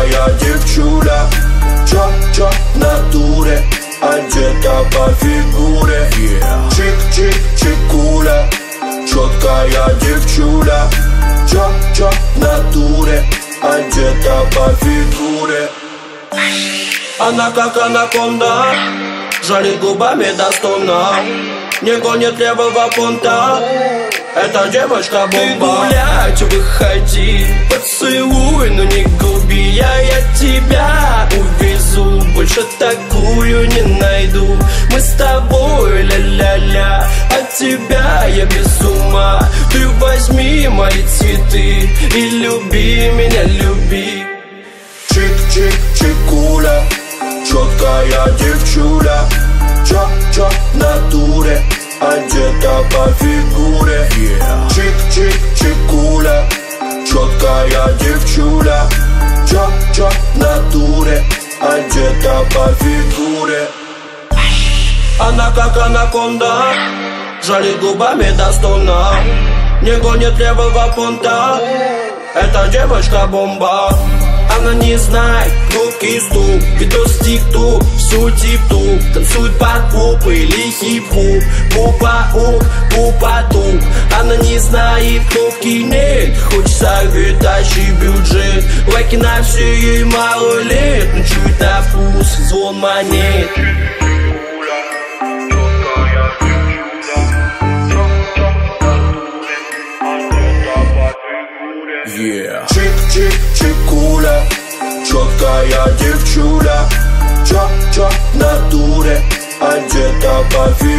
Четкая девчуля, чё в натуре, одета по фигуре. Чик-чик-чикуля, четкая девчуля, чё в натуре, одета по фигуре. Она как анаконда, жалит губами до стона, не гонит левого понта. Эта девочка бомба. Ты гулять выходи, поцелуй, но не губи. Я тебя увезу, больше такую не найду. Мы с тобой ля-ля-ля, от тебя я без ума. Ты возьми мои цветы и люби меня, люби. Чик-чик-чикуля, четкая девчуля, чё в натуре, одета по фигуре. Чик-чик-чикуля, четкая девчуля, чё в натуре, одета по фигуре. Она как анаконда, жалит губами до стона, не гонит левого понта. Эта девочка бомба. Она не знает громкий стук, видос тик-тук, всю тип-тук. Танцует под поп или хип-хуп, пупа-ук, пупа-тук. Она не знает кнопки нет, хочется вытащить бюджет. Лайки на все, ей мало лет, но чует на вкус звон монет. Чик-чик-чикуля, четкая девчуля, чё в натуре, одета по фигуре.